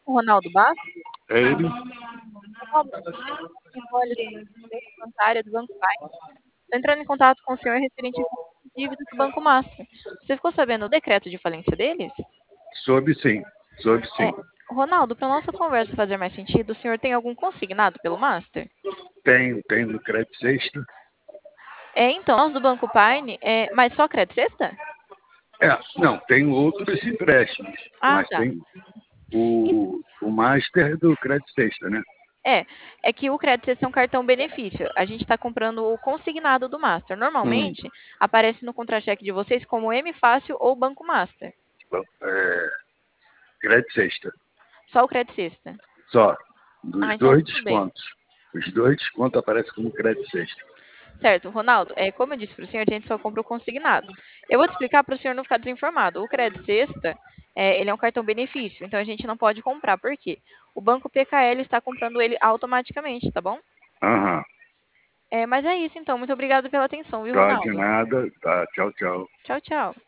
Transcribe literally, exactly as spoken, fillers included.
O Ronaldo Bastos? É ele? Ronaldo, olha, bancária do Banco Pai. Estou entrando em contato com o senhor referente a dívidas do Banco Master. Você ficou sabendo o decreto de falência deles? Soube sim, soube É, sim. Ronaldo, para nossa conversa fazer mais sentido, o senhor tem algum consignado pelo Master? Tenho, tenho no crédito sexta. É, então, nós do Banco Pine, é, mas só crédito sexta? É, não, tenho outros empréstimos, Ah, mas tá. tem E- o, o master do crédito sexta, né? É, é que o crédito sexta é um cartão benefício. A gente está comprando o consignado do Master. Hum, Normalmente, aparece no contra-cheque de vocês como M Fácil ou Banco Master. bom, é, crédito sexta, Só o crédito sexta. só. Ah, Dos então dois tudo bem. descontos. Os dois descontos aparecem como crédito sexta. Certo, Ronaldo, é, como eu disse para o senhor, a gente só compra o consignado. Eu vou te explicar para o senhor não ficar desinformado. O crédito sexta, é, ele é um cartão benefício, então a gente não pode comprar. Por quê? O Banco P K L está comprando ele automaticamente, tá bom? Aham, É, mas é isso então. Muito obrigada pela atenção, viu, tá de Ronaldo? nada, tá, tchau, tchau. Tchau, tchau.